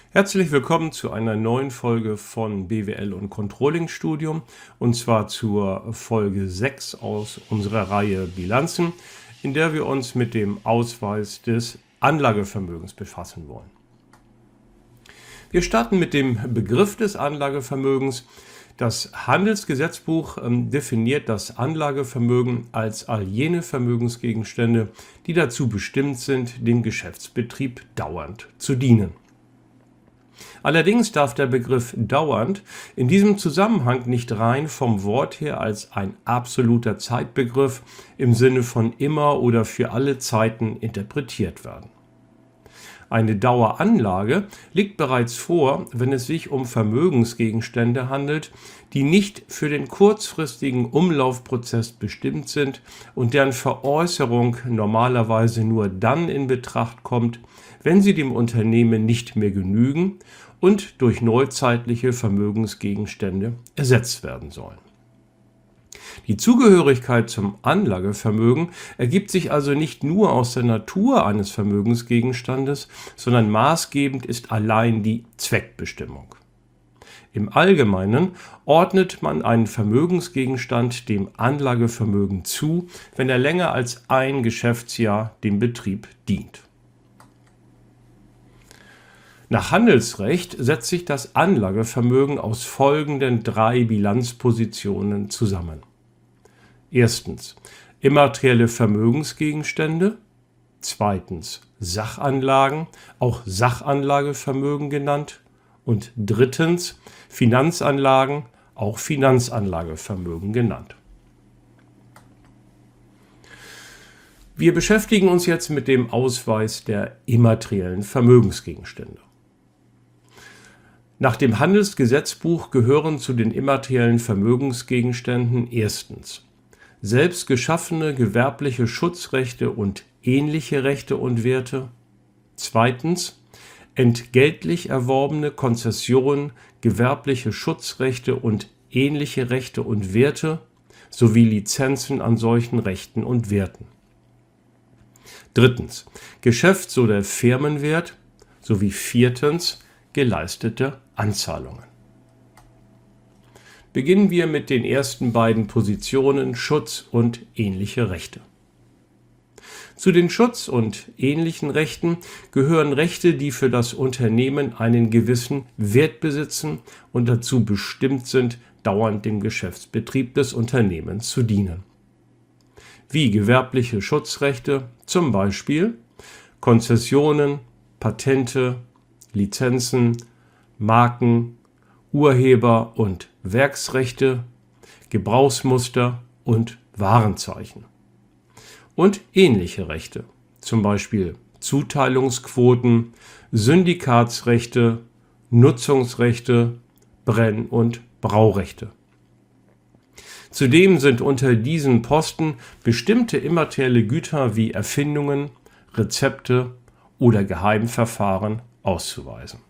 Herzlich willkommen zu einer neuen Folge von BWL und Controlling Studium, und zwar zur Folge 6 aus unserer Reihe Bilanzen, in der wir uns mit dem Ausweis des Anlagevermögens befassen wollen. Wir starten mit dem Begriff des Anlagevermögens. Das Handelsgesetzbuch definiert das Anlagevermögen als all jene Vermögensgegenstände, die dazu bestimmt sind, dem Geschäftsbetrieb dauernd zu dienen. Allerdings darf der Begriff dauernd in diesem Zusammenhang nicht rein vom Wort her als ein absoluter Zeitbegriff im Sinne von immer oder für alle Zeiten interpretiert werden. Eine Daueranlage liegt bereits vor, wenn es sich um Vermögensgegenstände handelt, die nicht für den kurzfristigen Umlaufprozess bestimmt sind und deren Veräußerung normalerweise nur dann in Betracht kommt, wenn sie dem Unternehmen nicht mehr genügen und durch neuzeitliche Vermögensgegenstände ersetzt werden sollen. Die Zugehörigkeit zum Anlagevermögen ergibt sich also nicht nur aus der Natur eines Vermögensgegenstandes, sondern maßgebend ist allein die Zweckbestimmung. Im Allgemeinen ordnet man einen Vermögensgegenstand dem Anlagevermögen zu, wenn er länger als ein Geschäftsjahr dem Betrieb dient. Nach Handelsrecht setzt sich das Anlagevermögen aus folgenden 3 Bilanzpositionen zusammen. Erstens immaterielle Vermögensgegenstände, zweitens Sachanlagen, auch Sachanlagevermögen genannt, und drittens Finanzanlagen, auch Finanzanlagevermögen genannt. Wir beschäftigen uns jetzt mit dem Ausweis der immateriellen Vermögensgegenstände. Nach dem Handelsgesetzbuch gehören zu den immateriellen Vermögensgegenständen erstens selbst geschaffene gewerbliche Schutzrechte und ähnliche Rechte und Werte, zweitens entgeltlich erworbene Konzessionen, gewerbliche Schutzrechte und ähnliche Rechte und Werte sowie Lizenzen an solchen Rechten und Werten. Drittens Geschäfts- oder Firmenwert sowie viertens geleistete Anzahlungen. Beginnen wir mit den ersten beiden Positionen Schutz und ähnliche Rechte. Zu den Schutz- und ähnlichen Rechten gehören Rechte, die für das Unternehmen einen gewissen Wert besitzen und dazu bestimmt sind, dauernd dem Geschäftsbetrieb des Unternehmens zu dienen. Wie gewerbliche Schutzrechte, zum Beispiel Konzessionen, Patente, Lizenzen, Marken, Urheber- und Werksrechte, Gebrauchsmuster und Warenzeichen. Und ähnliche Rechte, zum Beispiel Zuteilungsquoten, Syndikatsrechte, Nutzungsrechte, Brenn- und Braurechte. Zudem sind unter diesen Posten bestimmte immaterielle Güter wie Erfindungen, Rezepte oder Geheimverfahren auszuweisen.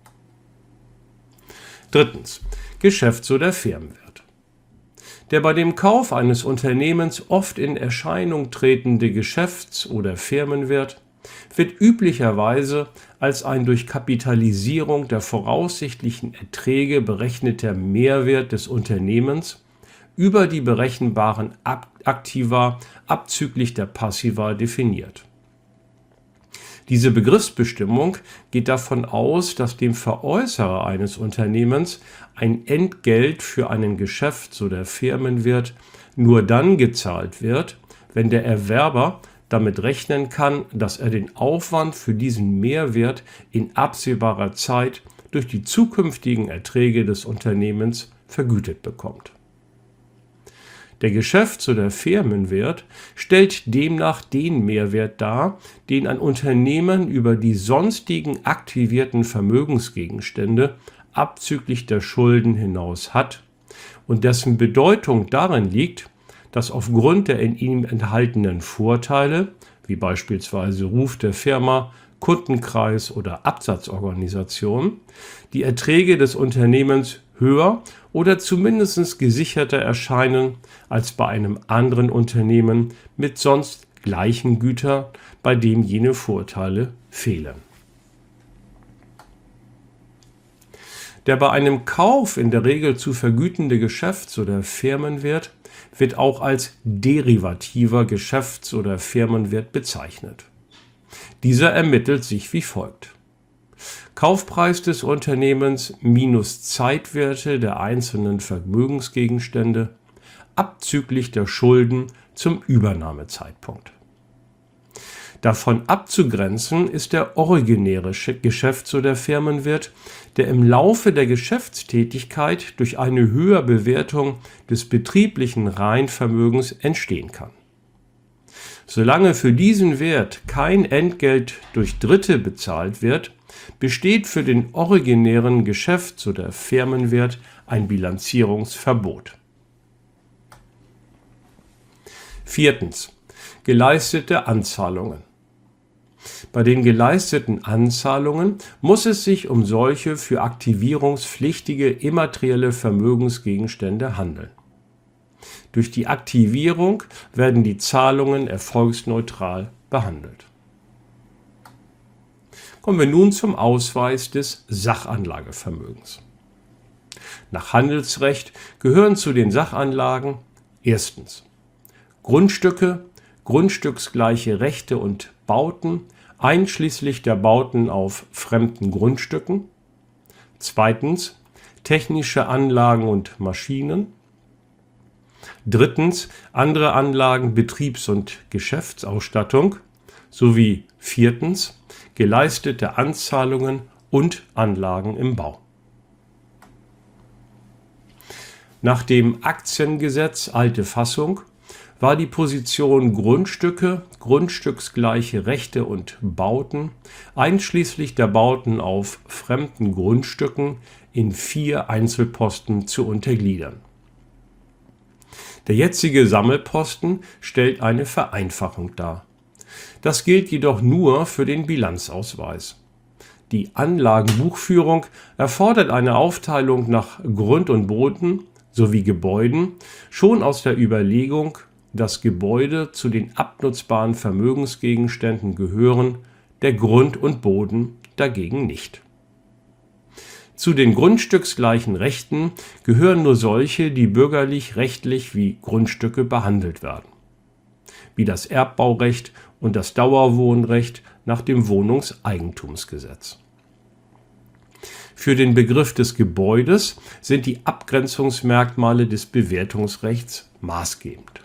Drittens Geschäfts- oder Firmenwert. Der bei dem Kauf eines Unternehmens oft in Erscheinung tretende Geschäfts- oder Firmenwert wird üblicherweise als ein durch Kapitalisierung der voraussichtlichen Erträge berechneter Mehrwert des Unternehmens über die berechenbaren Aktiva abzüglich der Passiva definiert. Diese Begriffsbestimmung geht davon aus, dass dem Veräußerer eines Unternehmens ein Entgelt für einen Geschäfts- oder Firmenwert nur dann gezahlt wird, wenn der Erwerber damit rechnen kann, dass er den Aufwand für diesen Mehrwert in absehbarer Zeit durch die zukünftigen Erträge des Unternehmens vergütet bekommt. Der Geschäfts- oder Firmenwert stellt demnach den Mehrwert dar, den ein Unternehmen über die sonstigen aktivierten Vermögensgegenstände abzüglich der Schulden hinaus hat und dessen Bedeutung darin liegt, dass aufgrund der in ihm enthaltenen Vorteile, wie beispielsweise Ruf der Firma, Kundenkreis oder Absatzorganisation, die Erträge des Unternehmens höher oder zumindest gesicherter erscheinen als bei einem anderen Unternehmen mit sonst gleichen Gütern, bei dem jene Vorteile fehlen. Der bei einem Kauf in der Regel zu vergütende Geschäfts- oder Firmenwert wird auch als derivativer Geschäfts- oder Firmenwert bezeichnet. Dieser ermittelt sich wie folgt: Kaufpreis des Unternehmens minus Zeitwerte der einzelnen Vermögensgegenstände abzüglich der Schulden zum Übernahmezeitpunkt. Davon abzugrenzen ist der originäre Geschäfts- oder Firmenwert, der im Laufe der Geschäftstätigkeit durch eine Höherbewertung des betrieblichen Reinvermögens entstehen kann. Solange für diesen Wert kein Entgelt durch Dritte bezahlt wird, besteht für den originären Geschäfts- oder Firmenwert ein Bilanzierungsverbot. Viertens. Geleistete Anzahlungen. Bei den geleisteten Anzahlungen muss es sich um solche für aktivierungspflichtige immaterielle Vermögensgegenstände handeln. Durch die Aktivierung werden die Zahlungen erfolgsneutral behandelt. Kommen wir nun zum Ausweis des Sachanlagevermögens. Nach Handelsrecht gehören zu den Sachanlagen erstens Grundstücke, grundstücksgleiche Rechte und Bauten, einschließlich der Bauten auf fremden Grundstücken. Zweitens technische Anlagen und Maschinen. Drittens andere Anlagen, Betriebs- und Geschäftsausstattung. Sowie viertens geleistete Anzahlungen und Anlagen im Bau. Nach dem Aktiengesetz alte Fassung war die Position Grundstücke, grundstücksgleiche Rechte und Bauten, einschließlich der Bauten auf fremden Grundstücken, in 4 Einzelposten zu untergliedern. Der jetzige Sammelposten stellt eine Vereinfachung dar. Das gilt jedoch nur für den Bilanzausweis. Die Anlagenbuchführung erfordert eine Aufteilung nach Grund und Boden sowie Gebäuden, schon aus der Überlegung, dass Gebäude zu den abnutzbaren Vermögensgegenständen gehören, der Grund und Boden dagegen nicht. Zu den grundstücksgleichen Rechten gehören nur solche, die bürgerlich-rechtlich wie Grundstücke behandelt werden, wie das Erbbaurecht und das Dauerwohnrecht nach dem Wohnungseigentumsgesetz. Für den Begriff des Gebäudes sind die Abgrenzungsmerkmale des Bewertungsrechts maßgebend.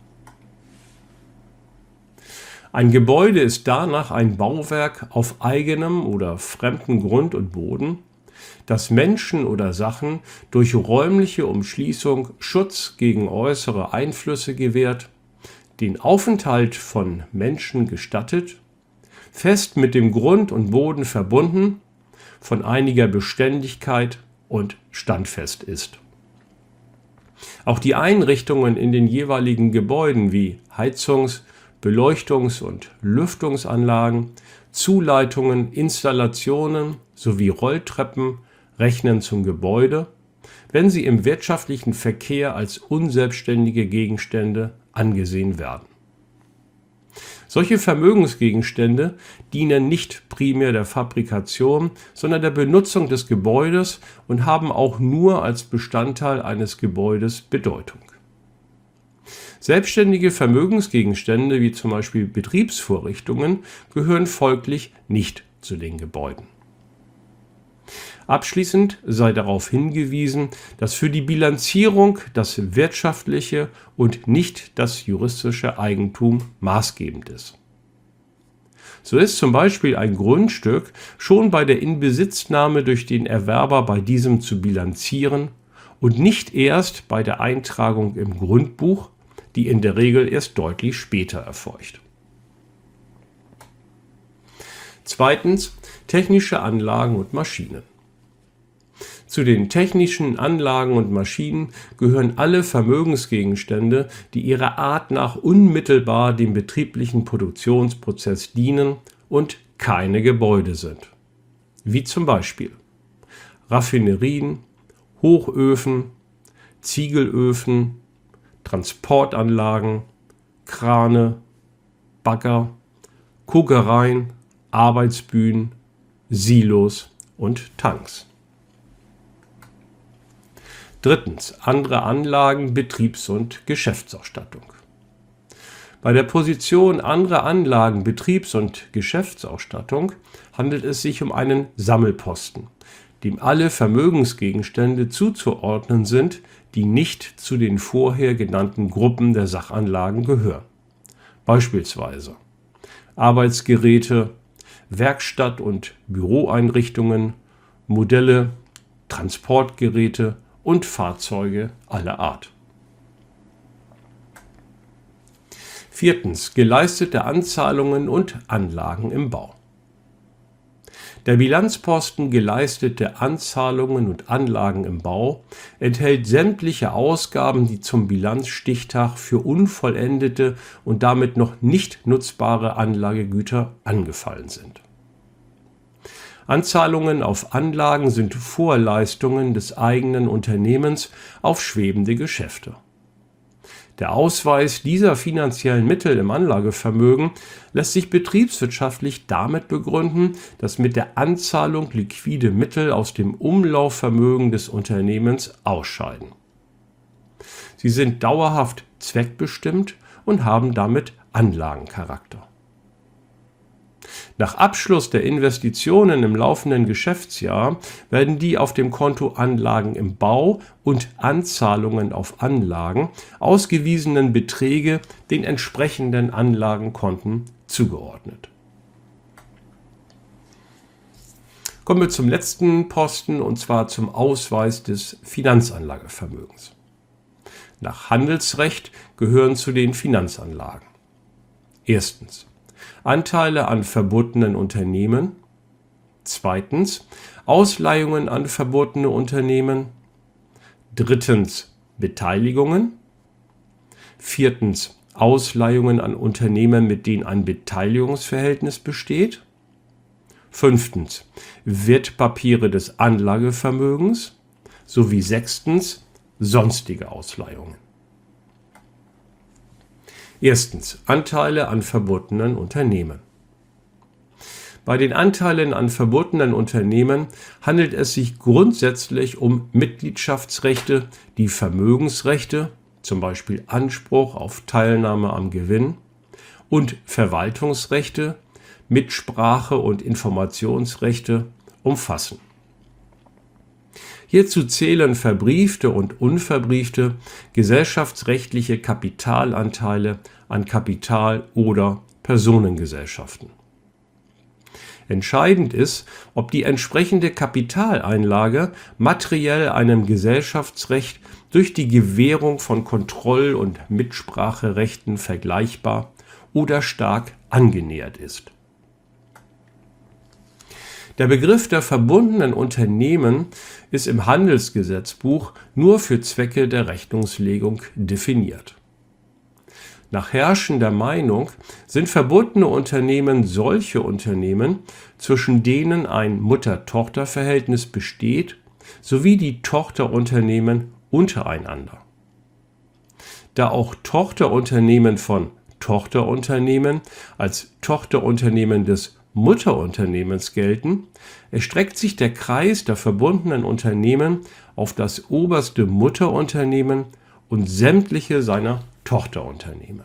Ein Gebäude ist danach ein Bauwerk auf eigenem oder fremdem Grund und Boden, das Menschen oder Sachen durch räumliche Umschließung Schutz gegen äußere Einflüsse gewährt, den Aufenthalt von Menschen gestattet, fest mit dem Grund und Boden verbunden, von einiger Beständigkeit und standfest ist. Auch die Einrichtungen in den jeweiligen Gebäuden wie Heizungs-, Beleuchtungs- und Lüftungsanlagen, Zuleitungen, Installationen sowie Rolltreppen rechnen zum Gebäude, wenn sie im wirtschaftlichen Verkehr als unselbstständige Gegenstände angesehen werden. Solche Vermögensgegenstände dienen nicht primär der Fabrikation, sondern der Benutzung des Gebäudes und haben auch nur als Bestandteil eines Gebäudes Bedeutung. Selbstständige Vermögensgegenstände wie zum Beispiel Betriebsvorrichtungen gehören folglich nicht zu den Gebäuden. Abschließend sei darauf hingewiesen, dass für die Bilanzierung das wirtschaftliche und nicht das juristische Eigentum maßgebend ist. So ist zum Beispiel ein Grundstück schon bei der Inbesitznahme durch den Erwerber bei diesem zu bilanzieren und nicht erst bei der Eintragung im Grundbuch, die in der Regel erst deutlich später erfolgt. Zweitens, technische Anlagen und Maschinen. Zu den technischen Anlagen und Maschinen gehören alle Vermögensgegenstände, die ihrer Art nach unmittelbar dem betrieblichen Produktionsprozess dienen und keine Gebäude sind, wie zum Beispiel Raffinerien, Hochöfen, Ziegelöfen, Transportanlagen, Krane, Bagger, Kokereien, Arbeitsbühnen, Silos und Tanks. Drittens, andere Anlagen, Betriebs- und Geschäftsausstattung. Bei der Position andere Anlagen, Betriebs- und Geschäftsausstattung handelt es sich um einen Sammelposten, dem alle Vermögensgegenstände zuzuordnen sind, die nicht zu den vorher genannten Gruppen der Sachanlagen gehören. Beispielsweise Arbeitsgeräte, Werkstatt- und Büroeinrichtungen, Modelle, Transportgeräte und Fahrzeuge aller Art. Viertens, geleistete Anzahlungen und Anlagen im Bau. Der Bilanzposten geleistete Anzahlungen und Anlagen im Bau enthält sämtliche Ausgaben, die zum Bilanzstichtag für unvollendete und damit noch nicht nutzbare Anlagegüter angefallen sind. Anzahlungen auf Anlagen sind Vorleistungen des eigenen Unternehmens auf schwebende Geschäfte. Der Ausweis dieser finanziellen Mittel im Anlagevermögen lässt sich betriebswirtschaftlich damit begründen, dass mit der Anzahlung liquide Mittel aus dem Umlaufvermögen des Unternehmens ausscheiden. Sie sind dauerhaft zweckbestimmt und haben damit Anlagencharakter. Nach Abschluss der Investitionen im laufenden Geschäftsjahr werden die auf dem Konto Anlagen im Bau und Anzahlungen auf Anlagen ausgewiesenen Beträge den entsprechenden Anlagenkonten zugeordnet. Kommen wir zum letzten Posten, und zwar zum Ausweis des Finanzanlagevermögens. Nach Handelsrecht gehören zu den Finanzanlagen: Erstens Anteile an verbotenen Unternehmen. Zweitens Ausleihungen an verbotene Unternehmen. Drittens Beteiligungen. Viertens Ausleihungen an Unternehmen, mit denen ein Beteiligungsverhältnis besteht. Fünftens Wertpapiere des Anlagevermögens. Sowie sechstens sonstige Ausleihungen. Erstens Anteile an verbotenen Unternehmen. Bei den Anteilen an verbotenen Unternehmen handelt es sich grundsätzlich um Mitgliedschaftsrechte, die Vermögensrechte, zum Beispiel Anspruch auf Teilnahme am Gewinn, und Verwaltungsrechte, Mitsprache- und Informationsrechte umfassen. Hierzu zählen verbriefte und unverbriefte gesellschaftsrechtliche Kapitalanteile an Kapital- oder Personengesellschaften. Entscheidend ist, ob die entsprechende Kapitaleinlage materiell einem Gesellschaftsrecht durch die Gewährung von Kontroll- und Mitspracherechten vergleichbar oder stark angenähert ist. Der Begriff der verbundenen Unternehmen ist im Handelsgesetzbuch nur für Zwecke der Rechnungslegung definiert. Nach herrschender Meinung sind verbundene Unternehmen solche Unternehmen, zwischen denen ein Mutter-Tochter-Verhältnis besteht, sowie die Tochterunternehmen untereinander. Da auch Tochterunternehmen von Tochterunternehmen als Tochterunternehmen des Mutterunternehmens gelten, erstreckt sich der Kreis der verbundenen Unternehmen auf das oberste Mutterunternehmen und sämtliche seiner Tochterunternehmen.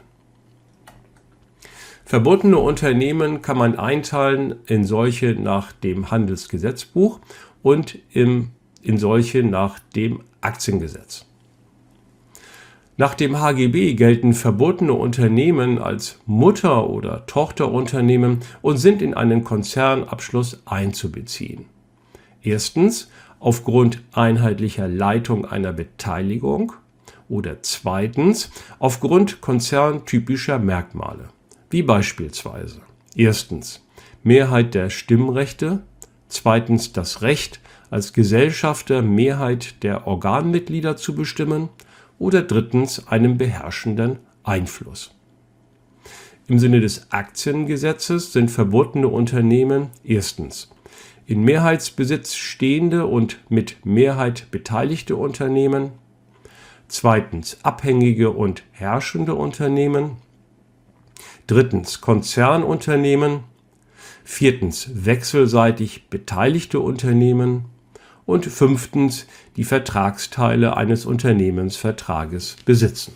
Verbundene Unternehmen kann man einteilen in solche nach dem Handelsgesetzbuch und in solche nach dem Aktiengesetz. Nach dem HGB gelten verbotene Unternehmen als Mutter- oder Tochterunternehmen und sind in einen Konzernabschluss einzubeziehen. Erstens aufgrund einheitlicher Leitung einer Beteiligung oder zweitens aufgrund konzerntypischer Merkmale, wie beispielsweise erstens Mehrheit der Stimmrechte, zweitens das Recht, als Gesellschafter Mehrheit der Organmitglieder zu bestimmen, oder drittens einem beherrschenden Einfluss. Im Sinne des Aktiengesetzes sind verbotene Unternehmen erstens in Mehrheitsbesitz stehende und mit Mehrheit beteiligte Unternehmen, zweitens abhängige und herrschende Unternehmen, drittens Konzernunternehmen, viertens wechselseitig beteiligte Unternehmen und 5. die Vertragsteile eines Unternehmensvertrages besitzen.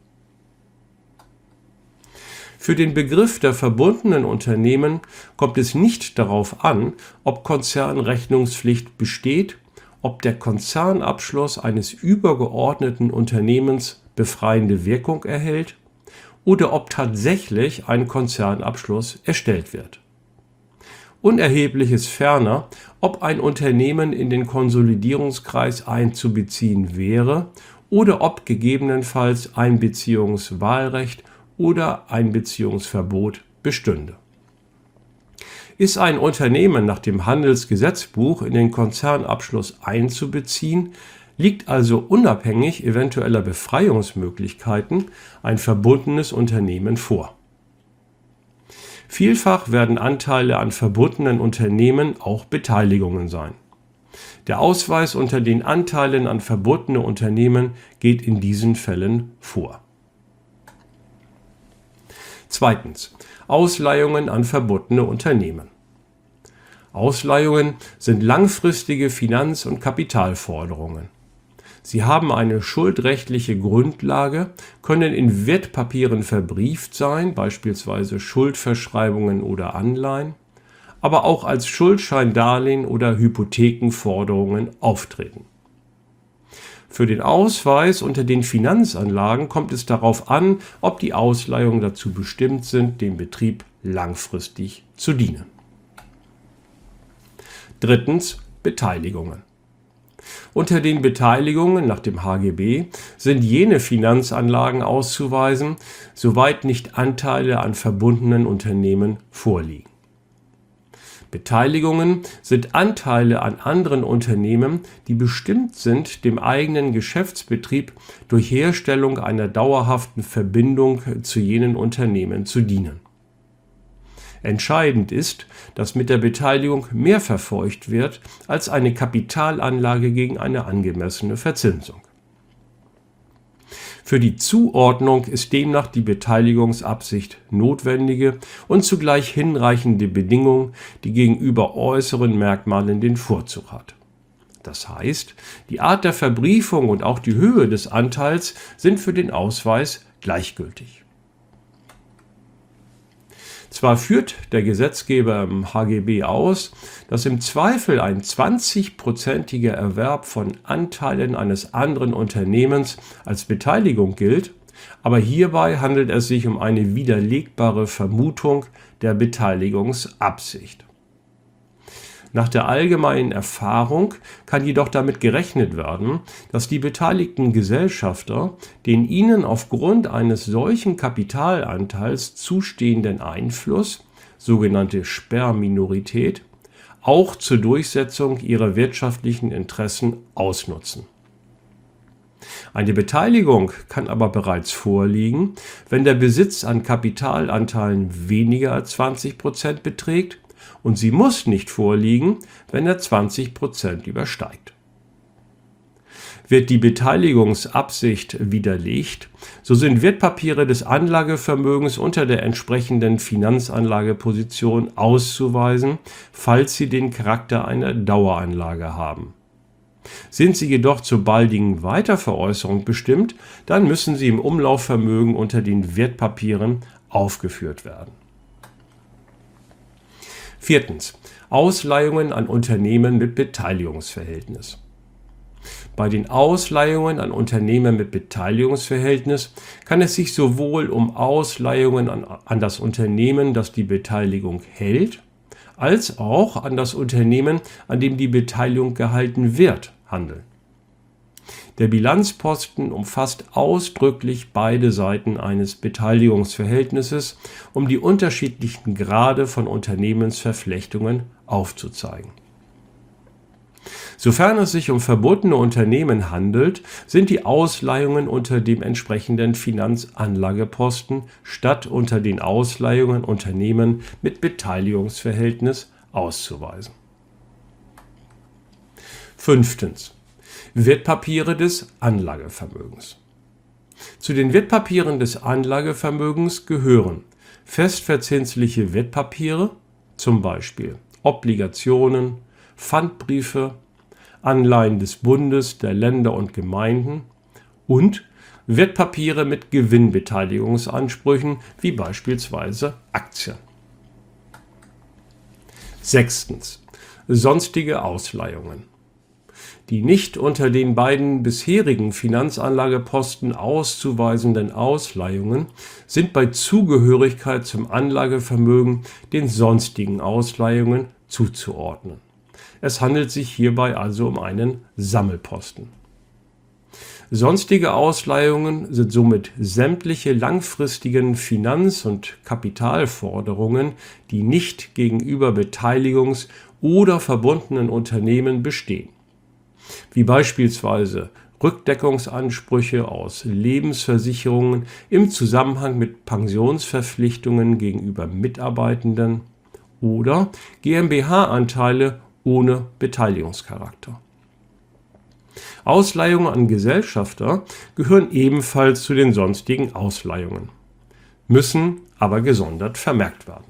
Für den Begriff der verbundenen Unternehmen kommt es nicht darauf an, ob Konzernrechnungspflicht besteht, ob der Konzernabschluss eines übergeordneten Unternehmens befreiende Wirkung erhält oder ob tatsächlich ein Konzernabschluss erstellt wird. Unerheblich ist ferner, ob ein Unternehmen in den Konsolidierungskreis einzubeziehen wäre oder ob gegebenenfalls Einbeziehungswahlrecht oder Einbeziehungsverbot bestünde. Ist ein Unternehmen nach dem Handelsgesetzbuch in den Konzernabschluss einzubeziehen, liegt also unabhängig eventueller Befreiungsmöglichkeiten ein verbundenes Unternehmen vor. Vielfach werden Anteile an verbundenen Unternehmen auch Beteiligungen sein. Der Ausweis unter den Anteilen an verbundene Unternehmen geht in diesen Fällen vor. 2. Ausleihungen an verbundene Unternehmen. Ausleihungen sind langfristige Finanz- und Kapitalforderungen. Sie haben eine schuldrechtliche Grundlage, können in Wertpapieren verbrieft sein, beispielsweise Schuldverschreibungen oder Anleihen, aber auch als Schuldscheindarlehen oder Hypothekenforderungen auftreten. Für den Ausweis unter den Finanzanlagen kommt es darauf an, ob die Ausleihungen dazu bestimmt sind, dem Betrieb langfristig zu dienen. 3. Beteiligungen. Unter den Beteiligungen nach dem HGB sind jene Finanzanlagen auszuweisen, soweit nicht Anteile an verbundenen Unternehmen vorliegen. Beteiligungen sind Anteile an anderen Unternehmen, die bestimmt sind, dem eigenen Geschäftsbetrieb durch Herstellung einer dauerhaften Verbindung zu jenen Unternehmen zu dienen. Entscheidend ist, dass mit der Beteiligung mehr verfolgt wird als eine Kapitalanlage gegen eine angemessene Verzinsung. Für die Zuordnung ist demnach die Beteiligungsabsicht notwendige und zugleich hinreichende Bedingung, die gegenüber äußeren Merkmalen den Vorzug hat. Das heißt, die Art der Verbriefung und auch die Höhe des Anteils sind für den Ausweis gleichgültig. Zwar führt der Gesetzgeber im HGB aus, dass im Zweifel ein 20-prozentiger Erwerb von Anteilen eines anderen Unternehmens als Beteiligung gilt, aber hierbei handelt es sich um eine widerlegbare Vermutung der Beteiligungsabsicht. Nach der allgemeinen Erfahrung kann jedoch damit gerechnet werden, dass die beteiligten Gesellschafter den ihnen aufgrund eines solchen Kapitalanteils zustehenden Einfluss, sogenannte Sperrminorität, auch zur Durchsetzung ihrer wirtschaftlichen Interessen ausnutzen. Eine Beteiligung kann aber bereits vorliegen, wenn der Besitz an Kapitalanteilen weniger als 20% beträgt, und sie muss nicht vorliegen, wenn er 20% übersteigt. Wird die Beteiligungsabsicht widerlegt, so sind Wertpapiere des Anlagevermögens unter der entsprechenden Finanzanlageposition auszuweisen, falls sie den Charakter einer Daueranlage haben. Sind sie jedoch zur baldigen Weiterveräußerung bestimmt, dann müssen sie im Umlaufvermögen unter den Wertpapieren aufgeführt werden. 4. Ausleihungen an Unternehmen mit Beteiligungsverhältnis. Bei den Ausleihungen an Unternehmen mit Beteiligungsverhältnis kann es sich sowohl um Ausleihungen an das Unternehmen, das die Beteiligung hält, als auch an das Unternehmen, an dem die Beteiligung gehalten wird, handeln. Der Bilanzposten umfasst ausdrücklich beide Seiten eines Beteiligungsverhältnisses, um die unterschiedlichen Grade von Unternehmensverflechtungen aufzuzeigen. Sofern es sich um verbundene Unternehmen handelt, sind die Ausleihungen unter dem entsprechenden Finanzanlageposten statt unter den Ausleihungen Unternehmen mit Beteiligungsverhältnis auszuweisen. 5. Wertpapiere des Anlagevermögens. Zu den Wertpapieren des Anlagevermögens gehören festverzinsliche Wertpapiere, zum Beispiel Obligationen, Pfandbriefe, Anleihen des Bundes, der Länder und Gemeinden und Wertpapiere mit Gewinnbeteiligungsansprüchen, wie beispielsweise Aktien. Sechstens. Sonstige Ausleihungen. Die nicht unter den beiden bisherigen Finanzanlageposten auszuweisenden Ausleihungen sind bei Zugehörigkeit zum Anlagevermögen den sonstigen Ausleihungen zuzuordnen. Es handelt sich hierbei also um einen Sammelposten. Sonstige Ausleihungen sind somit sämtliche langfristigen Finanz- und Kapitalforderungen, die nicht gegenüber Beteiligungs- oder verbundenen Unternehmen bestehen, wie beispielsweise Rückdeckungsansprüche aus Lebensversicherungen im Zusammenhang mit Pensionsverpflichtungen gegenüber Mitarbeitenden oder GmbH-Anteile ohne Beteiligungscharakter. Ausleihungen an Gesellschafter gehören ebenfalls zu den sonstigen Ausleihungen, müssen aber gesondert vermerkt werden.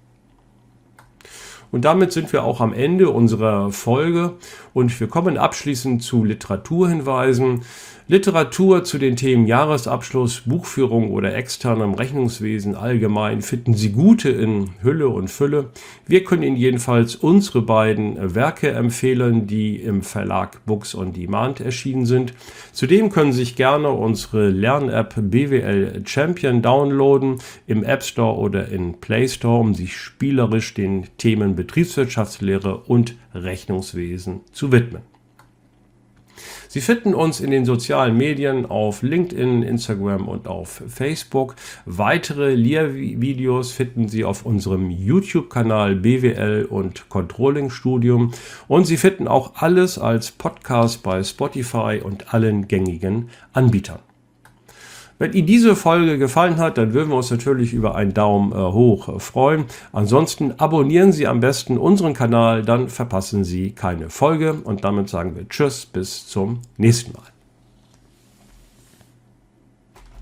Und damit sind wir auch am Ende unserer Folge und wir kommen abschließend zu Literaturhinweisen. Literatur zu den Themen Jahresabschluss, Buchführung oder externem Rechnungswesen allgemein finden Sie gute in Hülle und Fülle. Wir können Ihnen jedenfalls unsere beiden Werke empfehlen, die im Verlag Books on Demand erschienen sind. Zudem können Sie sich gerne unsere Lern-App BWL Champion downloaden im App Store oder in Play Store, um sich spielerisch den Themen Betriebswirtschaftslehre und Rechnungswesen zu widmen. Sie finden uns in den sozialen Medien auf LinkedIn, Instagram und auf Facebook. Weitere Lehrvideos finden Sie auf unserem YouTube-Kanal BWL und Controlling Studium und Sie finden auch alles als Podcast bei Spotify und allen gängigen Anbietern. Wenn Ihnen diese Folge gefallen hat, dann würden wir uns natürlich über einen Daumen hoch freuen. Ansonsten abonnieren Sie am besten unseren Kanal, dann verpassen Sie keine Folge. Und damit sagen wir Tschüss, bis zum nächsten Mal.